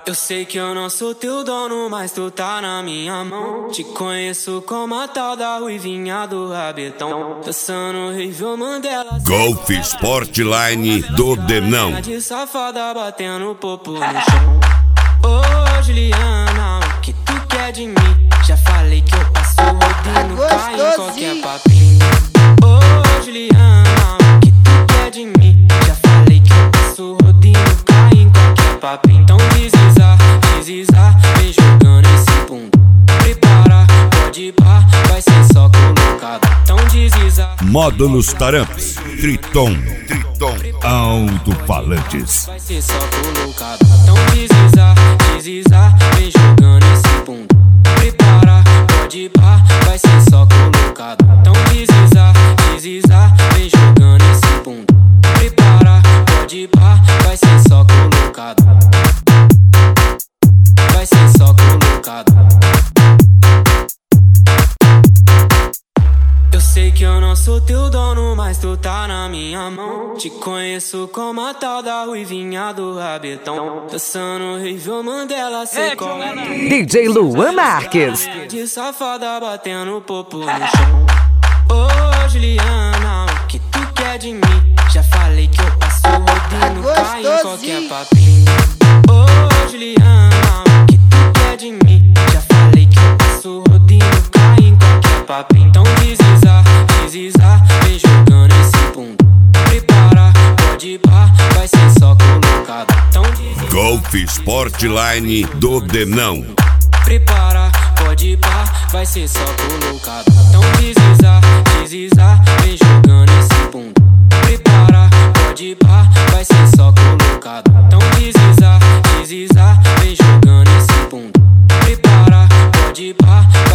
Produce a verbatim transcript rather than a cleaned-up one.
Eu sei que eu não sou teu dono, mas tu tá na minha mão. Te conheço como a tal da ruivinha do rabetão. Dançando Rivel Mandela. Golf Sportline do Denão. De safada batendo popo no chão. Ô Juliana, o que tu quer de mim? Já falei que eu passo rodinho, cai em qualquer papinho. Ô Juliana, o que tu quer de mim? Já falei que eu passo rodinho, cai em qualquer papinho. Então deslizar, deslizar, vem jogando esse bundo. Prepara, pode ir pá, vai ser só colocado. Então deslizar. Modo nos taramps, Triton, Triton, alto-falantes. Vai ser só colocado. Então deslizar, deslizar, vem jogando esse bundo. Prepara, pode ir pá, vai ser só colocado. Então deslizar, deslizar, vem jogando esse bundo. Prepara, pode ir pá, vai ser só colocado. Vai ser só colocado. Eu sei que eu não sou teu dono, mas tu tá na minha mão. Te conheço como a tal da ruivinha do rabetão. Dançando Rivel Mandela, cê cola. D J Luan Marques. De safada batendo popo no chão. Ô Juliana, o que tu quer de mim? Já falei que eu passo rodinho, cai em qualquer papinho. Ô Juliana, o que tu quer de mim? Já falei que eu passo rodinho, cai em qualquer papinho. Então deslizar, deslizar, vem jogando esse bundo. Prepara, pode ir pá, vai ser só colocado. Então deslizar. Golf Sportline do Denão. Prepara, pode ir pá, vai ser só colocado. Então deslizar, deslizar, vem jogando esse bundo. Prepara, pode ir pá, vai ser só colocado. Então deslizar, deslizar, vem jogando esse bundo. Prepara, pode ir pá,